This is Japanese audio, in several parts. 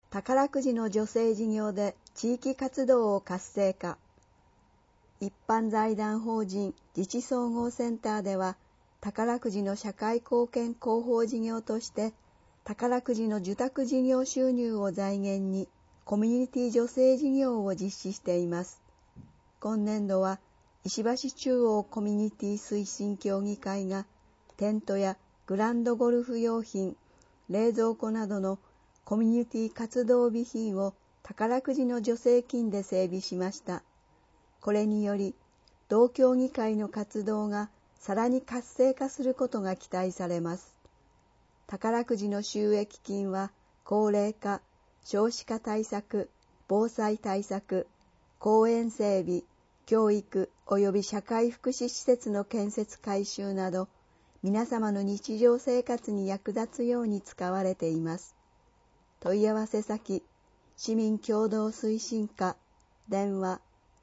宝くじの助成事業で地域活動を活性化。一般財団法人自治総合センターでは、宝くじの社会貢献広報事業として、宝くじの受託事業収入を財源にコミュニティ助成事業を実施しています。今年度は、石橋中央コミュニティ推進協議会が、テントやグランドゴルフ用品、冷蔵庫などのコミュニティ活動備品を宝くじの助成金で整備しました。これにより、同協議会の活動がさらに活性化することが期待されます。宝くじの収益金は、高齢化、少子化対策、防災対策、公園整備、教育及び社会福祉施設の建設改修など、皆様の日常生活に役立つように使われています。問い合わせ先、市民協同推進課、電話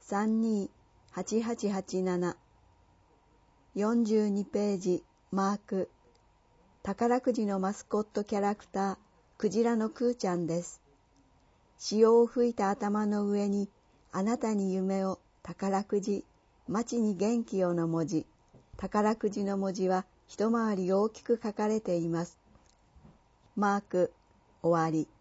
32-8887、42ページ、マーク、宝くじのマスコットキャラクター、クジラのクーちゃんです。潮を吹いた頭の上に、あなたに夢を、宝くじ、街に元気をの文字、宝くじの文字は一回り大きく書かれています。マーク、終わり。